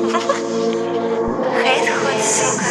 Хейт хоть, сука.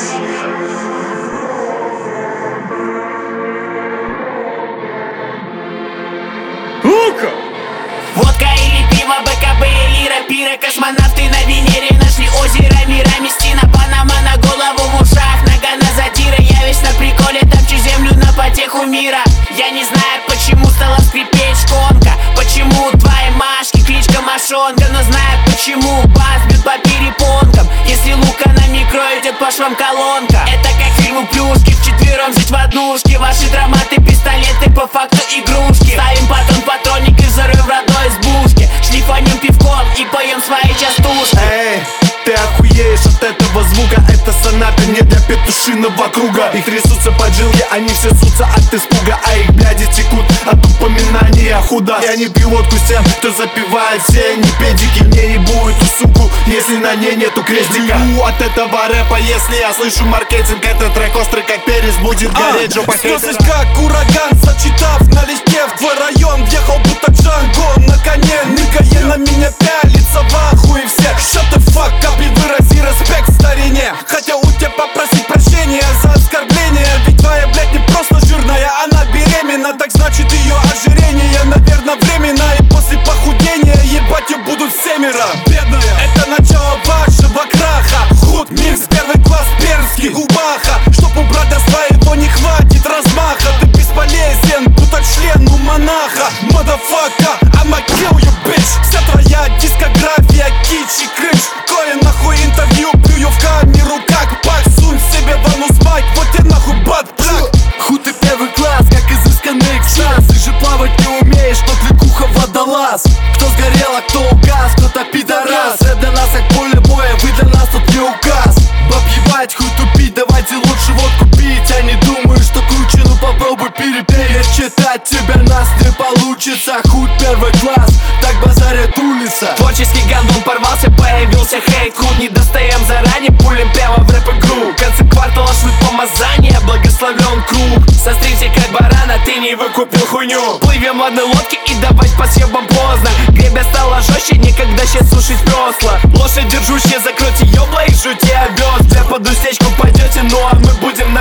Водка или пиво, БКБ или рапира. Космонавты на Венере нашли озеро мира. Местина, Панама на голову в ушах, нога на задира. Я весь на приколе, топчу землю на потеху мира. Я не знаю, почему стала скрипеть шконка, почему у твоей Машки кличка Машонка, но знаю, почему бас бьет по перепонкам. Если лук она микро идет по швам колонка. Это как фильм «Плюшки», вчетвером жить в однушке. Ваши драматы, пистолеты, по факту игрушки. Ставим патроник и взрыв в родной избушке. Шлифанем пивком и поем свои частушки. Эй, ты охуеешь от этого звука. Это соната не для петушиного круга. Их трясутся поджилки, они все сутся от испуга. А их бляди текут от упоминания худо. Я не пью водку с тем, кто запивает все не педики. Мне ебу эту суку, если на ней нету крестика. От этого рэпа, если я слышу маркетинг. Этот трек острый как перец, будет гореть жопа хейтера. Сносишь как ураган, сочетав налегке в твой район. Въехал будто Джанго на коне. Ныкая на меня пялится в ахуе все. Shut the fuck up и вырази респект старине. Хотя у тебя попросить прощения за оскорбление. Ведь твоя блядь не просто жирная, она беременна. Так значит ее ожирение, наверное, временно. И после похудения ебать ее будут семеро. Бедная, это начало вашего краха. Худ, микс, первый класс, перский, губаха. Чтоб у брата своего не хватит размаха. Ты бесполезен, будто член у монаха. Motherfucker, I'ma kill you, bitch. Вся твоя дискография, кич и крыш. Кое нахуй интервью, плюю в камеру как пак. Сунь себе в анус майк, вот тебе нахуй бат-плак. Худ, ты первый класс, как изысканный экстаз. Ты же плавать не умеешь, но кликуха водолаз. Кто сгорел, а кто угас, кто-то пидорас. Это для нас как поле боя, вы для нас тут не указ. Баб ебать, хуй тупить, давайте лучше водку пить. Я не думаю, что круче, ну попробуй перепеть. Читать тебя нас не получится. Худ первый класс, так базарит улица. Творческий гандон порвался, появился хейт. Худ не достаем заранее, пулем прямо в рэп-игру. В конце квартала швыд помазания, благословен круг. Сострите как барана, ты не выкупил хуйню. Плывем в одной лодке и давать по съебам поздно. Гребя стала жестче, никогда щас сушить весла. Лошадь держущая, закройте ёбла и жуйте овес. Для под уздечку пойдете, ну а мы будем на